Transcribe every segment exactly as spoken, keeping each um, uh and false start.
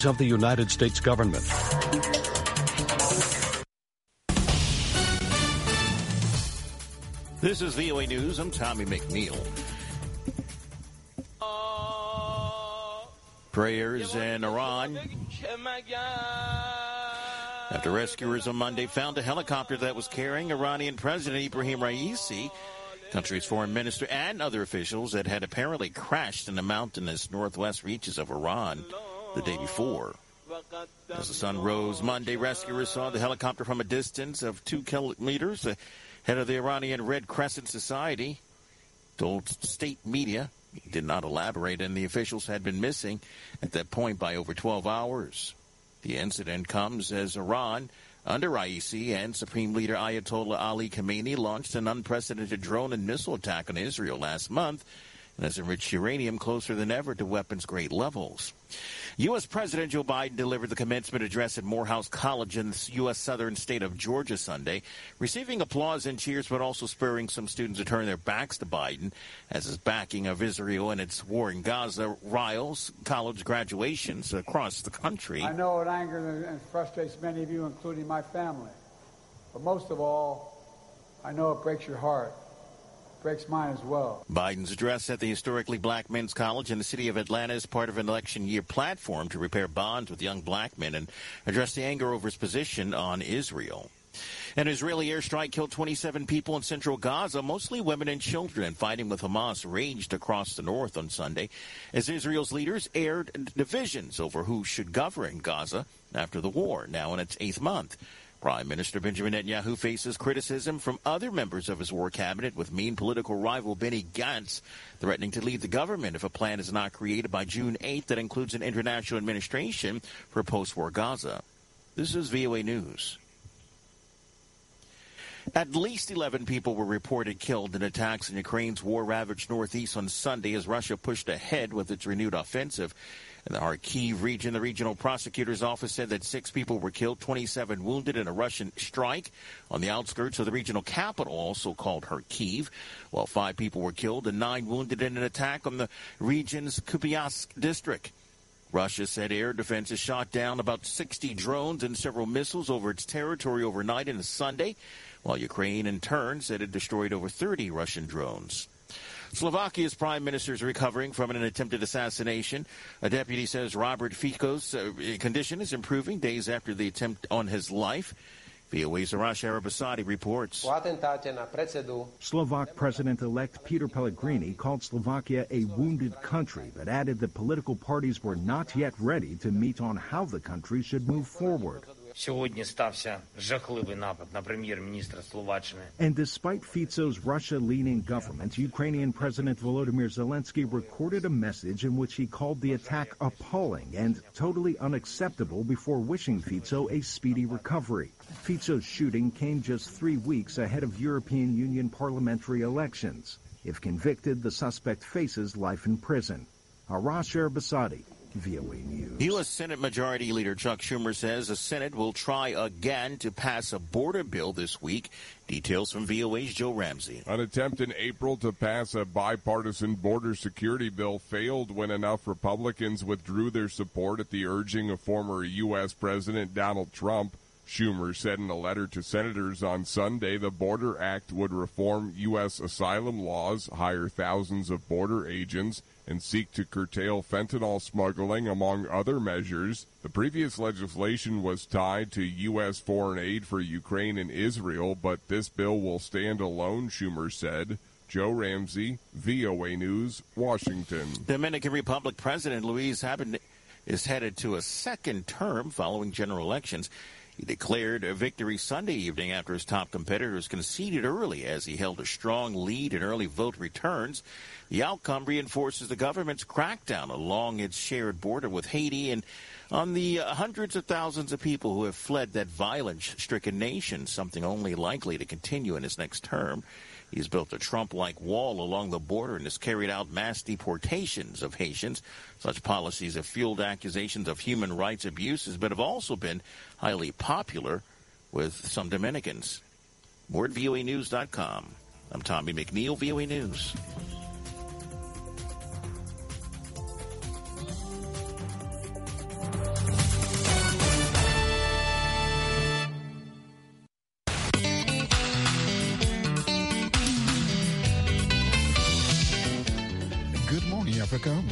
of the United States government. This is V O A News. I'm Tommy McNeil. Prayers in Iran after rescuers on Monday found a helicopter that was carrying Iranian President Ibrahim Raisi, country's foreign minister, and other officials that had apparently crashed in the mountainous northwest reaches of Iran the day before. As the sun rose Monday, rescuers saw the helicopter from a distance of two kilometers. The head of the Iranian Red Crescent Society told state media he did not elaborate, and the officials had been missing at that point by over twelve hours. The incident comes as Iran, under Raisi and Supreme Leader Ayatollah Ali Khamenei, launched an unprecedented drone and missile attack on Israel last month and has enriched uranium closer than ever to weapons-grade levels. U S. President Joe Biden delivered the commencement address at Morehouse College in the U S southern state of Georgia Sunday, receiving applause and cheers, but also spurring some students to turn their backs to Biden, as his backing of Israel and its war in Gaza riles college graduations across the country. I know it angers and frustrates many of you, including my family. But most of all, I know it breaks your heart. Breaks mine as well. Biden's address at the historically black men's college in the city of Atlanta is part of an election year platform to repair bonds with young black men and address the anger over his position on Israel. An Israeli airstrike killed twenty-seven people in central Gaza, mostly women and children. Fighting with Hamas raged across the north on Sunday as Israel's leaders aired divisions over who should govern Gaza after the war, now in its eighth month. Prime Minister Benjamin Netanyahu faces criticism from other members of his war cabinet, with main political rival Benny Gantz threatening to leave the government if a plan is not created by June eighth that includes an international administration for post-war Gaza. This is V O A News. At least eleven people were reported killed in attacks in Ukraine's war-ravaged northeast on Sunday as Russia pushed ahead with its renewed offensive. In the Kharkiv region, the regional prosecutor's office said that six people were killed, twenty-seven wounded in a Russian strike on the outskirts of the regional capital, also called Kharkiv, while five people were killed and nine wounded in an attack on the region's Kupiansk district. Russia said air defenses shot down about sixty drones and several missiles over its territory overnight and Sunday, while Ukraine in turn said it destroyed over thirty Russian drones. Slovakia's prime minister is recovering from an attempted assassination. A deputy says Robert Fico's uh, condition is improving days after the attempt on his life. V O A's Arash Arabasadi reports. Slovak President-elect Peter Pellegrini called Slovakia a wounded country, but added that political parties were not yet ready to meet on how the country should move forward. And despite Fico's Russia-leaning government, Ukrainian President Volodymyr Zelensky recorded a message in which he called the attack appalling and totally unacceptable before wishing Fico a speedy recovery. Fico's shooting came just three weeks ahead of European Union parliamentary elections. If convicted, the suspect faces life in prison. Arash Arabasadi, V O A News. U S. Senate Majority Leader Chuck Schumer says the Senate will try again to pass a border bill this week. Details from V O A's Joe Ramsey. An attempt in April to pass a bipartisan border security bill failed when enough Republicans withdrew their support at the urging of former U S. President Donald Trump. Schumer said in a letter to senators on Sunday the Border Act would reform U S asylum laws, hire thousands of border agents, and seek to curtail fentanyl smuggling, among other measures. The previous legislation was tied to U S foreign aid for Ukraine and Israel, but this bill will stand alone, Schumer said. Joe Ramsey, V O A News, Washington. Dominican Republic President Luis Abinader is headed to a second term following general elections. He declared a victory Sunday evening after his top competitors conceded early as he held a strong lead in early vote returns. The outcome reinforces the government's crackdown along its shared border with Haiti and on the uh, hundreds of thousands of people who have fled that violence-stricken nation, something only likely to continue in his next term. He's built a Trump-like wall along the border and has carried out mass deportations of Haitians. Such policies have fueled accusations of human rights abuses, but have also been highly popular with some Dominicans. More at V O A News dot com. I'm Tommy McNeil, V O A News.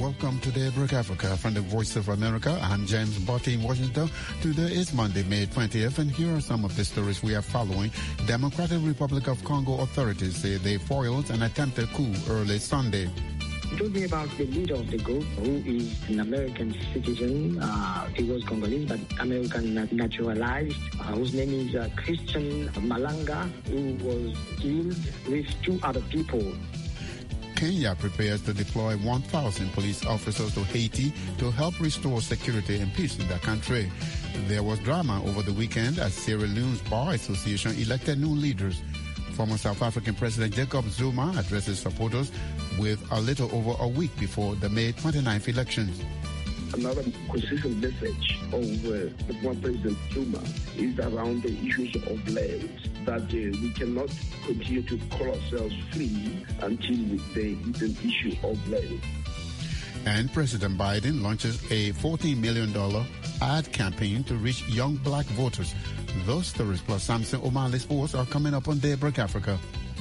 Welcome to Daybreak Africa from the Voice of America. I'm James Botti in Washington. Today is Monday, May twentieth, and here are some of the stories we are following. Democratic Republic of Congo authorities say they foiled an attempted coup early Sunday. He told me about the leader of the group, who is an American citizen. Uh, he was Congolese, but American naturalized, uh, whose name is uh, Christian Malanga, who was killed with two other people. Kenya prepares to deploy one thousand police officers to Haiti to help restore security and peace in the country. There was drama over the weekend as Sierra Leone's Bar Association elected new leaders. Former South African President Jacob Zuma addresses supporters with a little over a week before the May twenty-ninth elections. Another consistent message of uh, the former President Zuma is around the issues of land, that uh, we cannot continue to call ourselves free until there is an issue of land. And President Biden launches a fourteen million dollars ad campaign to reach young black voters. Those stories plus Samson O'Malley Sports are coming up on Daybreak Africa.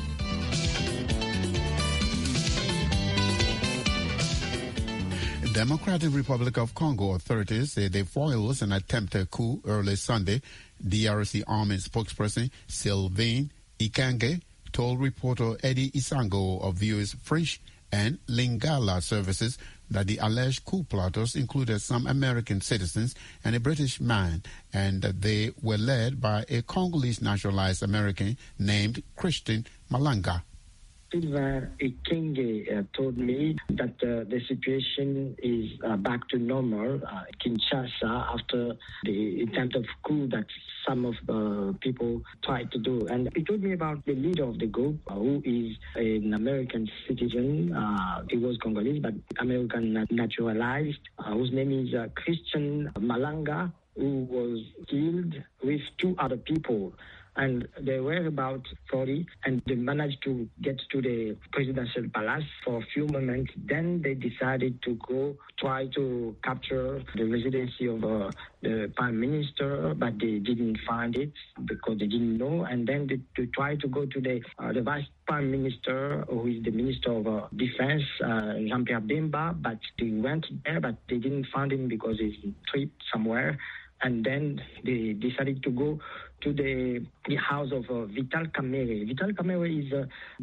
Democratic Republic of Congo authorities say they foiled an attempted coup early Sunday. D R C Army spokesperson Sylvain Ikange told reporter Eddie Isango of V O A's French and Lingala services that the alleged coup plotters included some American citizens and a British man, and that they were led by a Congolese naturalized American named Christian Malanga. Sylvain Ikenge uh, told me that uh, the situation is uh, back to normal uh, in Kinshasa after the attempt of coup that some of the uh, people tried to do. And he told me about the leader of the group, uh, who is an American citizen. Uh, he was Congolese, but American naturalized, uh, whose name is uh, Christian Malanga, who was killed with two other people. And they were about forty, and they managed to get to the presidential palace for a few moments. Then they decided to go try to capture the residency of uh, the prime minister, but they didn't find it because they didn't know. And then they, they tried to go to the, uh, the vice prime minister, who is the minister of uh, defense, uh, Jean-Pierre Bemba, but they went there, but they didn't find him because he's in trip somewhere. And then they decided to go to the, the house of uh, Vital Kamerhe. Vital Kamerhe is uh,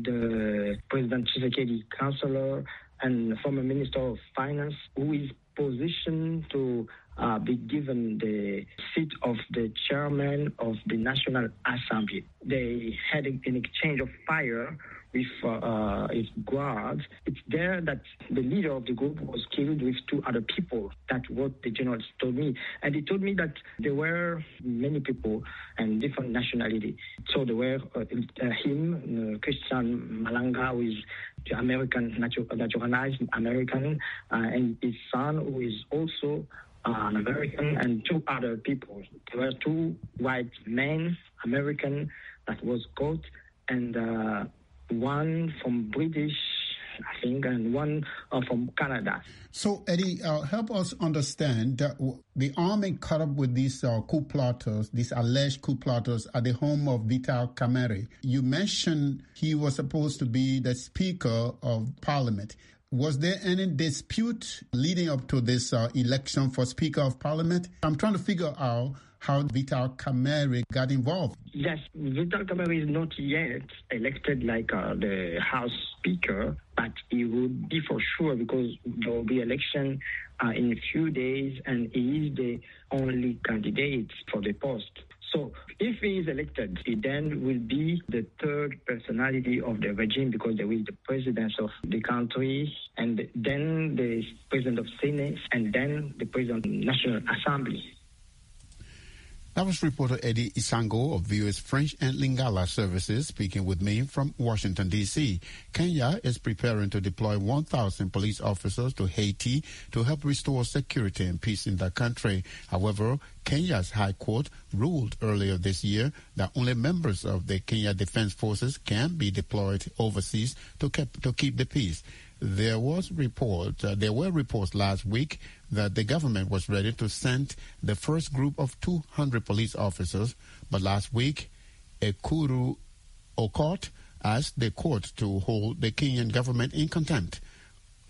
the President Tshisekedi counselor and former Minister of Finance, who is positioned to uh, be given the seat of the chairman of the National Assembly. They had an exchange of fire with uh, uh, his guards. It's there that the leader of the group was killed with two other people. That's what the generals told me. And he told me that there were many people and different nationality. So there were uh, uh, him, uh, Christian Malanga, who is American, natu- naturalized American, uh, and his son, who is also uh, an American, and two other people. There were two white men, American, that was caught, and uh, one from British, I think, and one uh, from Canada. So, Eddie, uh, help us understand that the army caught up with these uh, coup plotters, these alleged coup plotters at the home of Vital Kamerhe. You mentioned he was supposed to be the Speaker of Parliament. Was there any dispute leading up to this uh, election for Speaker of Parliament? I'm trying to figure out how Vital Kamerhe got involved. Yes, Vital Kamerhe is not yet elected like uh, the House Speaker, but he would be for sure because there will be election uh, in a few days, and he is the only candidate for the post. So if he is elected, he then will be the third personality of the regime because there is the president of the country, and then the president of Senate, and then the president of the National Assembly. That was reporter Eddie Isango of V O A's French and Lingala services speaking with me from Washington, D C Kenya is preparing to deploy one thousand police officers to Haiti to help restore security and peace in the country. However, Kenya's High Court ruled earlier this year that only members of the Kenya Defense Forces can be deployed overseas to keep, to keep the peace. There was report, uh, there were reports last week that the government was ready to send the first group of two hundred police officers, but last week, Ekuru Aukot asked the court to hold the Kenyan government in contempt.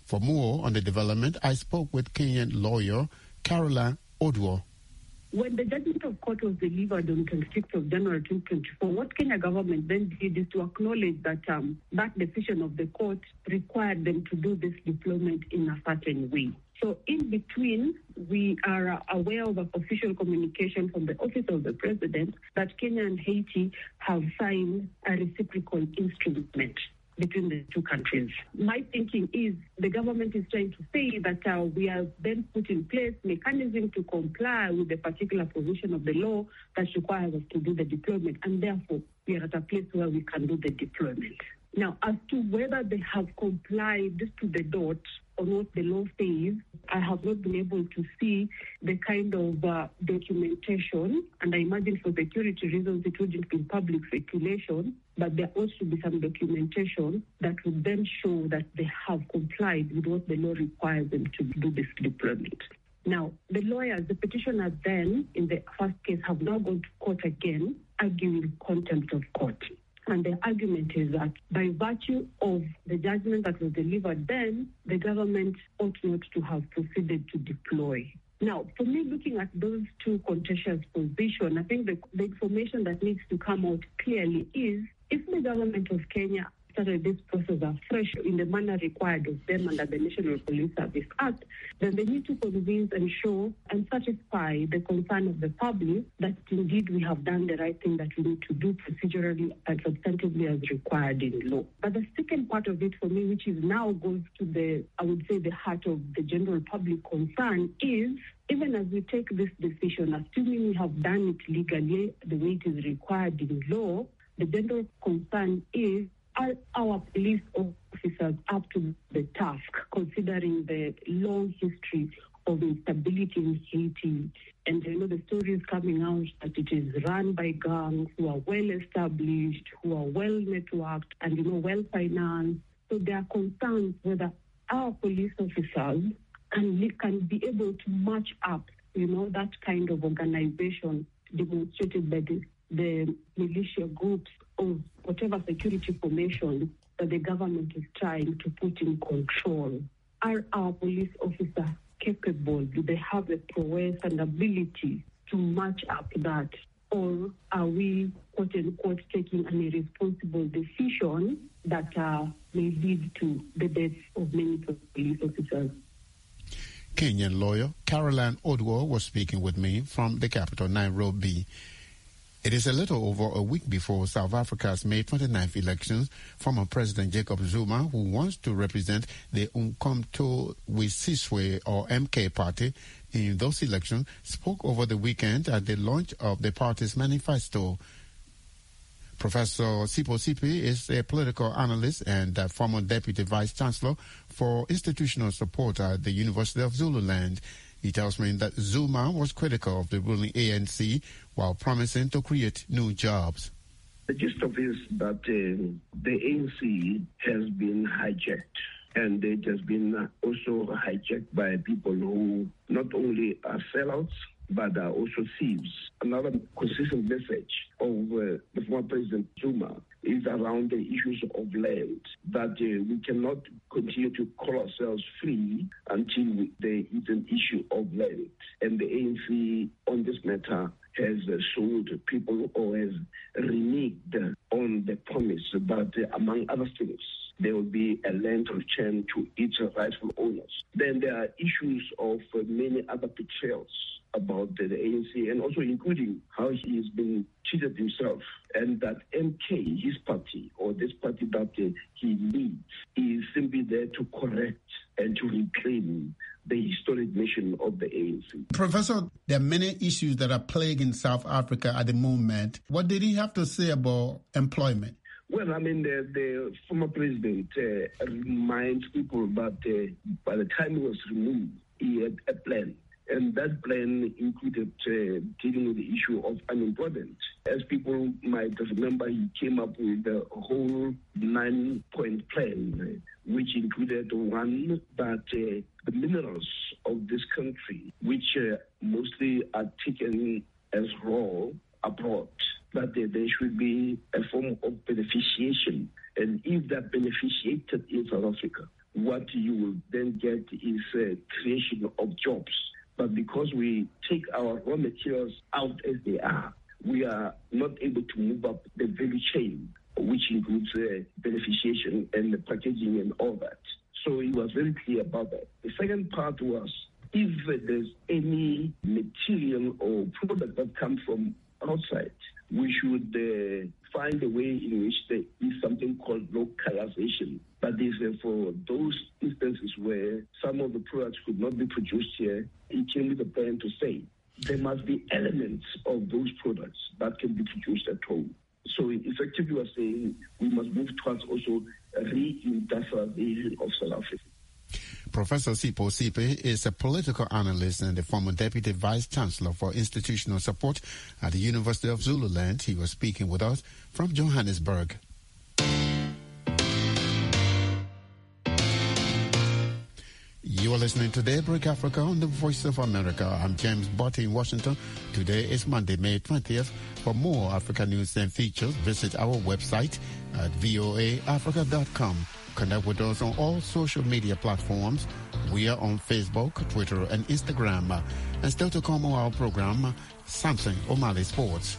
For more on the development, I spoke with Kenyan lawyer Caroline Odwo. When the judgment of court was delivered on twenty-sixth of January twenty twenty-four, what Kenya government then did is to acknowledge that um, that decision of the court required them to do this deployment in a certain way. So in between, we are aware of an official communication from the Office of the President that Kenya and Haiti have signed a reciprocal instrument between the two countries. My thinking is the government is trying to say that uh, we have then put in place mechanism to comply with the particular provision of the law that requires us to do the deployment, and therefore we are at a place where we can do the deployment. Now, as to whether they have complied to the dot on what the law says, I have not been able to see the kind of uh, documentation, and I imagine for security reasons it wouldn't be public circulation, but there ought to be some documentation that would then show that they have complied with what the law requires them to do this deployment. Now, the lawyers, the petitioners then, in the first case, have now gone to court again, arguing contempt of court. And the argument is that by virtue of the judgment that was delivered then, the government ought not to have proceeded to deploy. Now, for me, looking at those two contentious positions, I think the, the information that needs to come out clearly is if the government of Kenya started this process afresh in the manner required of them under the National Police Service Act, then they need to convince and show and satisfy the concern of the public that indeed we have done the right thing that we need to do procedurally and substantively as required in law. But the second part of it for me, which is now goes to the, I would say, the heart of the general public concern is, even as we take this decision, assuming we have done it legally the way it is required in law, the general concern is, are our police officers up to the task, considering the long history of instability in Haiti? And you know, the stories coming out that it is run by gangs who are well established, who are well networked, and you know, well financed. So there are concerns whether our police officers can can be able to match up, you know, that kind of organization demonstrated by the, the militia groups of whatever security formation that the government is trying to put in control. Are our police officers capable? Do they have the prowess and ability to match up that? Or are we, quote unquote, taking an irresponsible decision that uh, may lead to the deaths of many police officers? Kenyan lawyer Caroline Odwo was speaking with me from the capital, Nairobi. It is a little over a week before South Africa's May twenty-ninth elections. Former President Jacob Zuma, who wants to represent the Umkhonto weSizwe or M K party in those elections, spoke over the weekend at the launch of the party's manifesto. Professor Sipho Sipi is a political analyst and a former deputy vice-chancellor for institutional support at the University of Zululand. He tells me that Zuma was critical of the ruling A N C while promising to create new jobs. The gist of it is that uh, the A N C has been hijacked, and it has been also hijacked by people who not only are sellouts, but are also thieves. Another consistent message of uh, the former President Zuma is around the issues of land, that uh, we cannot continue to call ourselves free until we, there is an issue of land. And the A N C on this matter has uh, sold people or has reneged on the promise that, uh, among other things, there will be a land return to its rightful owners. Then there are issues of uh, many other betrayals about the, the A N C, and also including how he has been treated himself, and that M K, his party, or this party that uh, he leads, is simply there to correct and to reclaim the historic mission of the A N C. Professor, there are many issues that are plaguing South Africa at the moment. What did he have to say about employment? Well, I mean, the, the former president uh, reminds people that uh, by the time he was removed, he had a plan. And that plan included uh, dealing with the issue of unemployment. As people might remember, he came up with a whole nine-point plan, which included one, that uh, the minerals of this country, which uh, mostly are taken as raw abroad, that uh, there should be a form of beneficiation. And if that beneficiated in South Africa, what you will then get is uh, creation of jobs. But because we take our raw materials out as they are, we are not able to move up the value chain, which includes uh, beneficiation and the packaging and all that. So he was very clear about that. The second part was, if there's any material or product that comes from outside, we should uh, find a way in which there is something called localization. That is uh, for those instances where some of the products could not be produced here, it came with a plan to say there must be elements of those products that can be produced at home. So effectively we are saying we must move towards also a re-industrialization of South Africa. Professor Sipho Sipe is a political analyst and the former Deputy Vice Chancellor for Institutional Support at the University of Zululand. He was speaking with us from Johannesburg. You are listening to Daybreak Africa on the Voice of America. I'm James Botti in Washington. Today is Monday, May twentieth. For more Africa news and features, visit our website at voa africa dot com. Connect with us on all social media platforms. We are on Facebook, Twitter, and Instagram. And still to come on our program, Samson O'Malley Sports.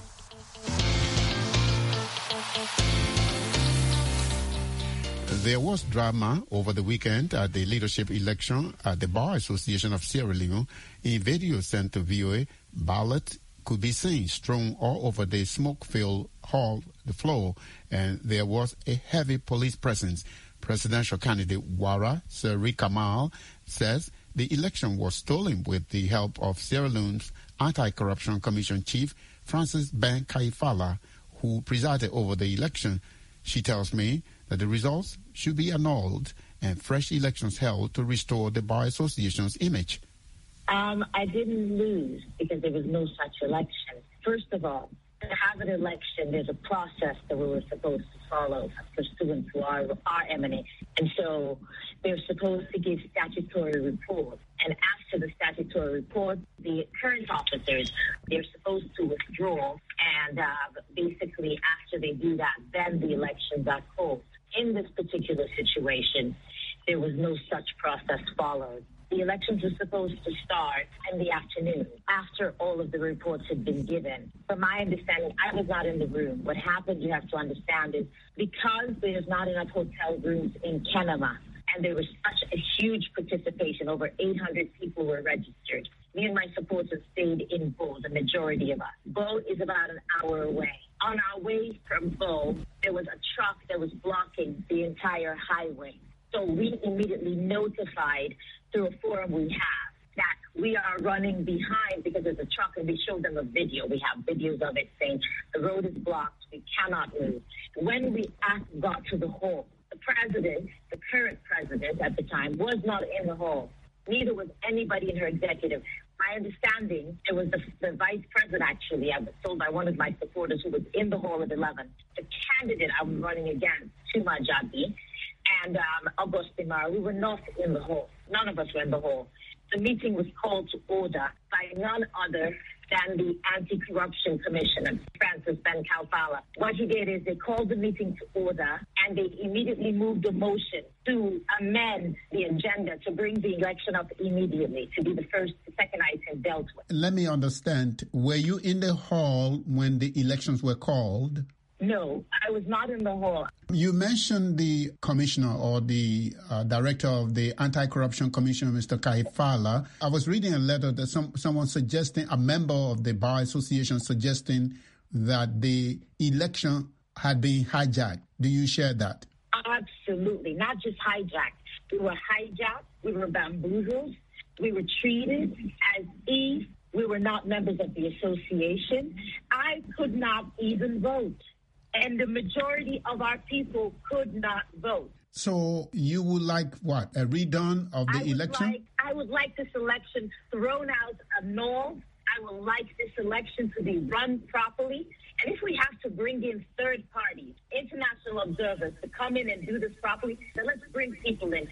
There was drama over the weekend at the leadership election at the Bar Association of Sierra Leone. In video sent to V O A, ballot could be seen strewn all over the smoke-filled hall, the floor, and there was a heavy police presence. Presidential candidate Wara Seri Kamal says the election was stolen with the help of Sierra Leone's Anti-Corruption Commission Chief Francis Ben Kaifala, who presided over the election. She tells me that the results should be annulled and fresh elections held to restore the Bar Association's image. Um, I didn't lose because there was no such election. First of all, to have an election, there's a process that we were supposed to follow pursuant to our, our eminence. And so they're supposed to give statutory reports. And after the statutory report, the current officers, they're supposed to withdraw. And uh, basically, after they do that, then the elections are called. In this particular situation, there was no such process followed. The elections were supposed to start in the afternoon after all of the reports had been given. From my understanding, I was not in the room. What happened, you have to understand, is because there's not enough hotel rooms in Kenema, and there was such a huge participation, over eight hundred people were registered. Me and my supporters stayed in Bo, the majority of us. Bo is about an hour away. On our way from Bo, there was a truck that was blocking the entire highway. So we immediately notified through a forum we have that we are running behind because there's a truck, and we showed them a video. We have videos of it saying the road is blocked, we cannot move. When we asked, got to the hall, the president, the current president at the time, was not in the hall. Neither was anybody in her executive. My understanding, it was the, the vice president, actually, I was told by one of my supporters who was in the hall at eleven. The candidate I was running against, Tuma Jadi, and um, Augustine Mara, we were not in the hall. None of us were in the hall. The meeting was called to order by none other than the Anti-Corruption Commissioner, Francis Ben Kaifala. What he did is they called the meeting to order, and they immediately moved a motion to amend the agenda to bring the election up immediately, to be the first, the second item dealt with. Let me understand. Were you in the hall when the elections were called? No, I was not in the hall. You mentioned the commissioner or the uh, director of the Anti-Corruption Commission, Mister Kaifala. I was reading a letter that some, someone suggesting, a member of the Bar Association suggesting that the election had been hijacked. Do you share that? Absolutely. Not just hijacked. We were hijacked. We were bamboozled. We were treated as if we were not members of the association. I could not even vote. And the majority of our people could not vote. So you would like what? A redone of the I election? Like, I would like this election thrown out, annulled. I would like this election to be run properly. And if we have to bring in third parties, international observers to come in and do this properly, then let's bring people in.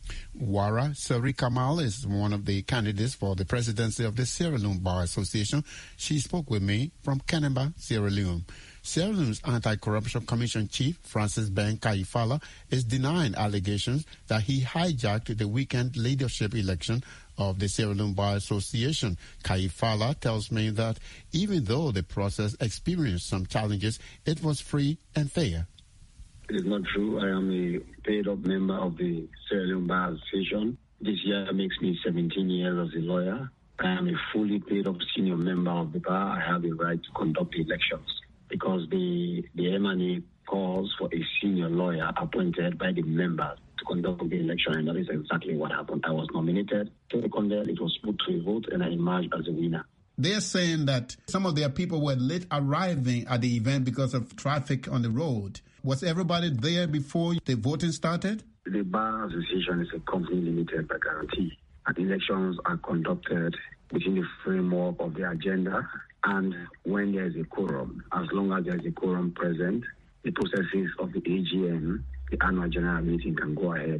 Wara Seri Kamal is one of the candidates for the presidency of the Sierra Leone Bar Association. She spoke with me from Kenema, Sierra Leone. Sierra Leone's Anti-Corruption Commission chief, Francis Ben Kaifala, is denying allegations that he hijacked the weekend leadership election of the Sierra Leone Bar Association. Kaifala tells me that even though the process experienced some challenges, it was free and fair. It is not true. I am a paid-up member of the Sierra Leone Bar Association. This year makes me seventeen years as a lawyer. I am a fully paid-up senior member of the bar. I have the right to conduct the elections because the, the M and A calls for a senior lawyer appointed by the members to conduct the election, and that is exactly what happened. I was nominated, seconded, it was put to a vote, and I emerged as a winner. They're saying that some of their people were late arriving at the event because of traffic on the road. Was everybody there before the voting started? The Bar Association is a company limited by guarantee, and elections are conducted within the framework of the agenda, and when there is a quorum, as long as there is a quorum present, the processes of the A G M, the annual general meeting, can go ahead.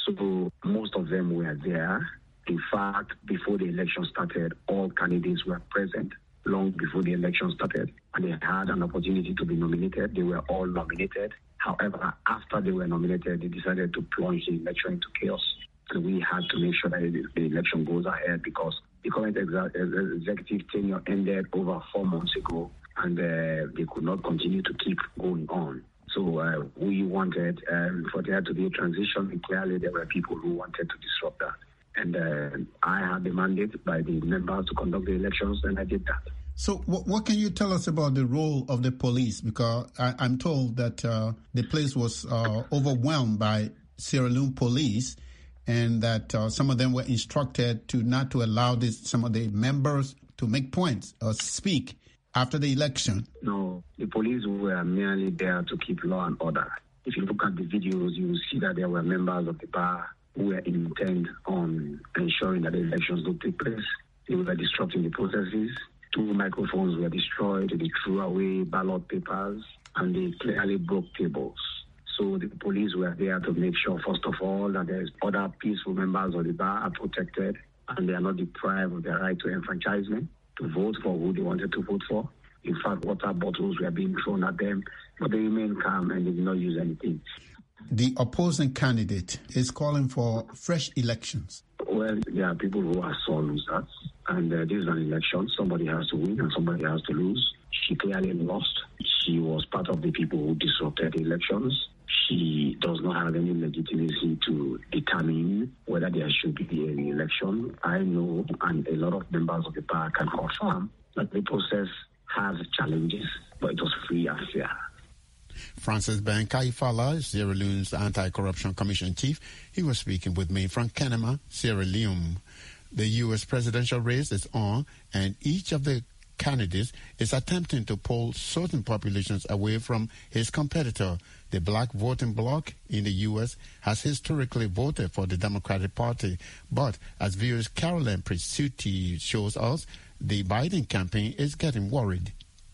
So most of them were there. In fact, before the election started, all candidates were present long before the election started, and they had an opportunity to be nominated. They were all nominated. However, after they were nominated, they decided to plunge the election into chaos. And we had to make sure that the election goes ahead because the current exa- executive tenure ended over four months ago, and uh, they could not continue to keep going on. So uh, we wanted um, for there to be a transition, and clearly there were people who wanted to disrupt that. And uh, I had the mandate by the members to conduct the elections, and I did that. So what, what can you tell us about the role of the police? Because I, I'm told that uh, the place was uh, overwhelmed by Sierra Leone police, and that uh, some of them were instructed to not to allow this, some of the members to make points or speak after the election. No, the police were merely there to keep law and order. If you look at the videos, you will see that there were members of the bar who were intent on ensuring that the elections don't take place. They were disrupting the processes. Two microphones were destroyed. They threw away ballot papers, and they clearly broke tables. So the police were there to make sure, first of all, that there's other peaceful members of the bar are protected and they are not deprived of their right to enfranchisement, to vote for who they wanted to vote for. In fact, water bottles were being thrown at them, but they remained calm and they did not use anything. The opposing candidate is calling for fresh elections. Well, there are people who are sore losers, and uh, this is an election. Somebody has to win and somebody has to lose. She clearly lost. She was part of the people who disrupted the elections. She does not have any legitimacy to determine whether there should be an election. I know, and a lot of members of the bar can confirm, that the process has challenges, but it was free and fair. Francis Ben Kaifala, Sierra Leone's Anti-Corruption Commission chief. He was speaking with me from Kenema, Sierra Leone. The U S presidential race is on, and each of the candidates is attempting to pull certain populations away from his competitor. The black voting bloc in the U S has historically voted for the Democratic Party, but as viewers Caroline Presutti shows us, the Biden campaign is getting worried.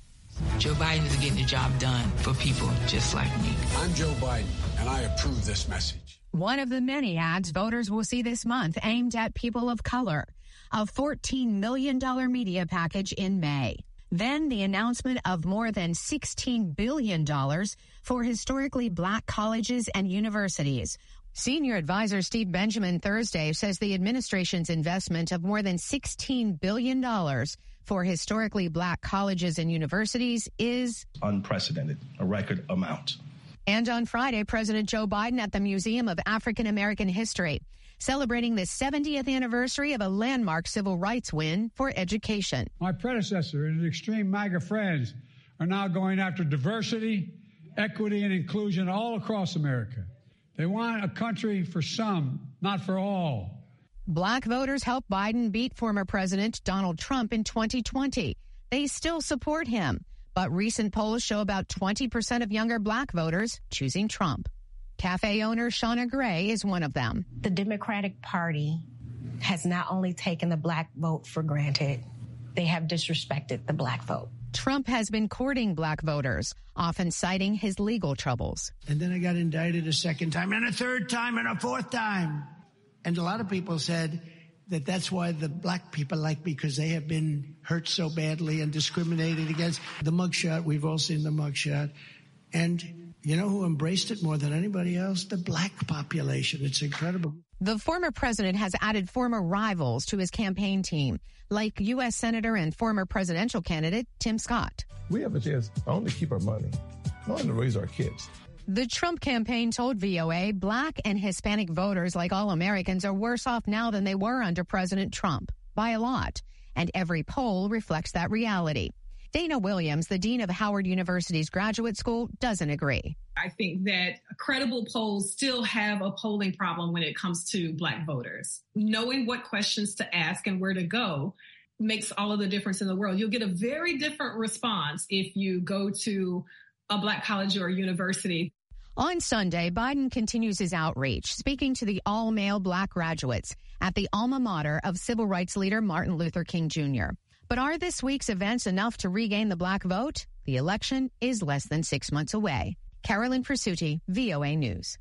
Joe Biden is getting the job done for people just like me. I'm Joe Biden, and I approve this message. One of the many ads voters will see this month aimed at people of color. A fourteen million dollars media package in May. Then the announcement of more than sixteen billion dollars for historically black colleges and universities. Senior advisor Steve Benjamin Thursday says the administration's investment of more than sixteen billion dollars for historically black colleges and universities is unprecedented, a record amount. And on Friday, President Joe Biden at the Museum of African American History, celebrating the seventieth anniversary of a landmark civil rights win for education. My predecessor and his extreme MAGA friends are now going after diversity, equity, and inclusion all across America. They want a country for some, not for all. Black voters helped Biden beat former President Donald Trump in twenty twenty. They still support him, but recent polls show about twenty percent of younger black voters choosing Trump. Cafe owner Shauna Gray is one of them. The Democratic Party has not only taken the black vote for granted, they have disrespected the black vote. Trump has been courting black voters, often citing his legal troubles. And then I got indicted a second time, and a third time, and a fourth time. And a lot of people said, that that's why the black people like me, because they have been hurt so badly and discriminated against. The mugshot, we've all seen the mugshot. And you know who embraced it more than anybody else? The black population. It's incredible. The former president has added former rivals to his campaign team, like U S Senator and former presidential candidate Tim Scott. We have a chance not only to keep our money, not only to raise our kids. The Trump campaign told V O A black and Hispanic voters, like all Americans, are worse off now than they were under President Trump, by a lot. And every poll reflects that reality. Dana Williams, the dean of Howard University's graduate school, doesn't agree. I think that credible polls still have a polling problem when it comes to black voters. Knowing what questions to ask and where to go makes all of the difference in the world. You'll get a very different response if you go to a black college or a university. On Sunday, Biden continues his outreach, speaking to the all-male black graduates at the alma mater of civil rights leader Martin Luther King Junior But are this week's events enough to regain the black vote? The election is less than six months away. Carolyn Persutti, V O A News.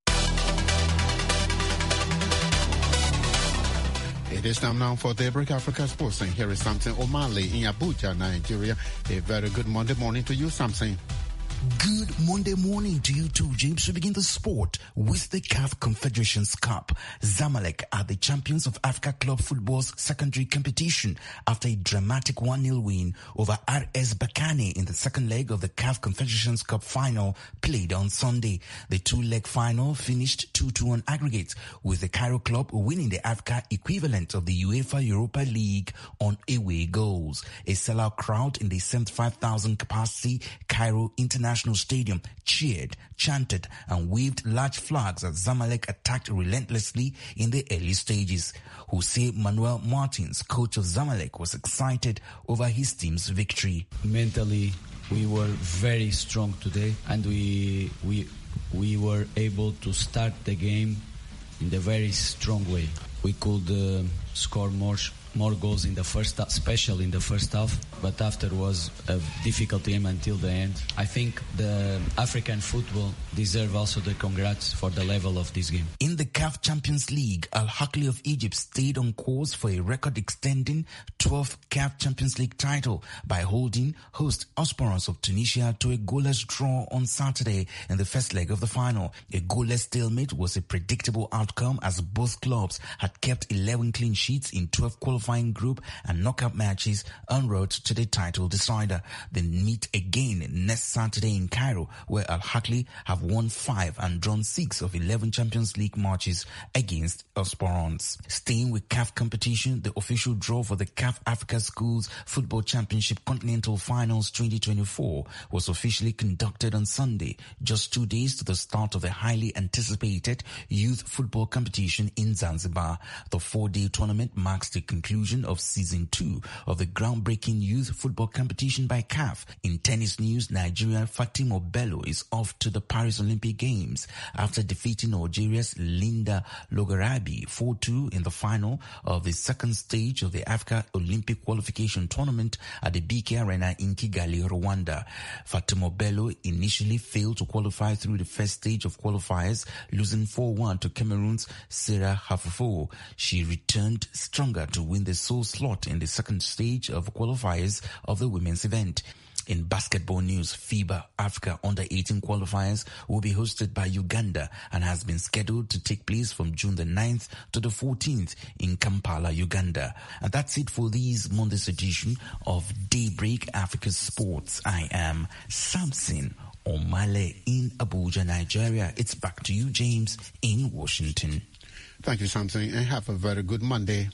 It is time now for Daybreak Africa Sports, and here is Samson O'Malley in Abuja, Nigeria. A very good Monday morning to you, Samson. Good Monday morning to you too, James. We begin the sport with the C A F Confederations Cup. Zamalek are the champions of Africa Club Football's secondary competition after a dramatic one nil win over R S Berkane in the second leg of the C A F Confederations Cup final played on Sunday. The two-leg final finished two two on aggregate, with the Cairo club winning the Africa equivalent of the UEFA Europa League on away goals. A sellout crowd in the seventy-five thousand capacity Cairo International National Stadium cheered, chanted, and waved large flags as Zamalek attacked relentlessly in the early stages. Jose Manuel Martins, coach of Zamalek, was excited over his team's victory. Mentally, we were very strong today, and we we we were able to start the game in a very strong way. We could uh, score more more goals in the first half, especially in the first half, but after was a difficult game until the end. I think the African football deserve also the congrats for the level of this game. In the C A F Champions League, Al Ahly of Egypt stayed on course for a record-extending twelfth C A F Champions League title by holding host Osporans of Tunisia to a goalless draw on Saturday in the first leg of the final. A goalless stalemate was a predictable outcome as both clubs had kept eleven clean sheets in twelve qualifiers group and knockout matches en route to the title decider. They meet again next Saturday in Cairo, where Al Ahly have won five and drawn six of eleven Champions League matches against Osporans. Staying with C A F competition, the official draw for the C A F Africa Schools Football Championship Continental Finals twenty twenty-four was officially conducted on Sunday, just two days to the start of the highly anticipated youth football competition in Zanzibar. The four-day tournament marks the conclusion of season two of the groundbreaking youth football competition by C A F. In tennis news, Nigerian Fatima Bello is off to the Paris Olympic Games after defeating Algeria's Linda Logarabi four two in the final of the second stage of the Africa Olympic qualification tournament at the B K Arena in Kigali, Rwanda. Fatima Bello initially failed to qualify through the first stage of qualifiers, losing four one to Cameroon's Sarah Hafufo. She returned stronger to win the sole slot in the second stage of qualifiers of the women's event. In basketball news, FIBA Africa under eighteen qualifiers will be hosted by Uganda and has been scheduled to take place from June the ninth to the fourteenth in Kampala, Uganda. And that's it for this Monday's edition of Daybreak Africa Sports. I am Samson O'Malley in Abuja, Nigeria. It's back to you, James, in Washington. Thank you, Samson, and have a very good Monday.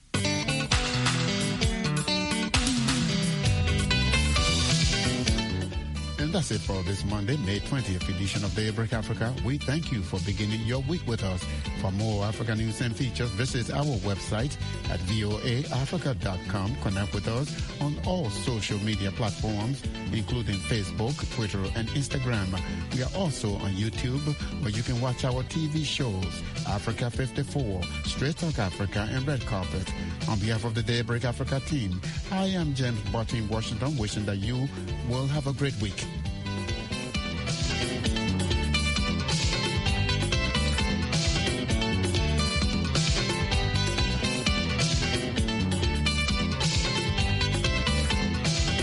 And that's it for this Monday, May twentieth edition of Daybreak Africa. We thank you for beginning your week with us. For more African news and features, visit our website at voa africa dot com. Connect with us on all social media platforms, including Facebook, Twitter, and Instagram. We are also on YouTube, where you can watch our T V shows, Africa fifty-four, Straight Talk Africa, and Red Carpet. On behalf of the Daybreak Africa team, I am James Barton in Washington, wishing that you will have a great week.